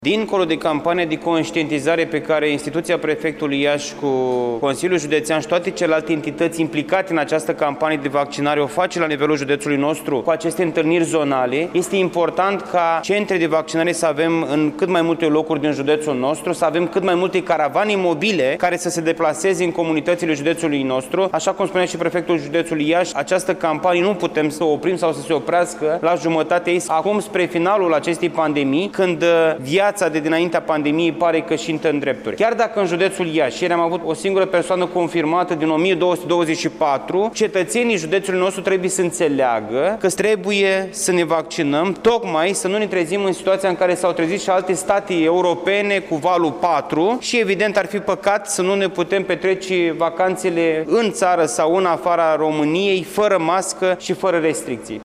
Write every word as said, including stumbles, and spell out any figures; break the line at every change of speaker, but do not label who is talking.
Dincolo de campania de conștientizare pe care instituția prefectului Iași cu Consiliul Județean și toate celelalte entități implicate în această campanie de vaccinare o face la nivelul județului nostru cu aceste întâlniri zonale, este important ca centre de vaccinare să avem în cât mai multe locuri din județul nostru, să avem cât mai multe caravane mobile care să se deplaseze în comunitățile județului nostru. Așa cum spunea și prefectul județului Iași, această campanie nu putem să o oprim sau să se oprească la jumătatea ei, acum spre finalul acestei pandemii, când viața de dinaintea pandemiei pare că și în drepturi. Chiar dacă în județul Iași ieri am avut o singură persoană confirmată din o mie două sute douăzeci și patru, cetățenii județului nostru trebuie să înțeleagă că trebuie să ne vaccinăm, tocmai să nu ne trezim în situația în care s-au trezit și alte state europene cu valul patru și evident ar fi păcat să nu ne putem petrece vacanțele în țară sau în afara României fără mască și fără restricții.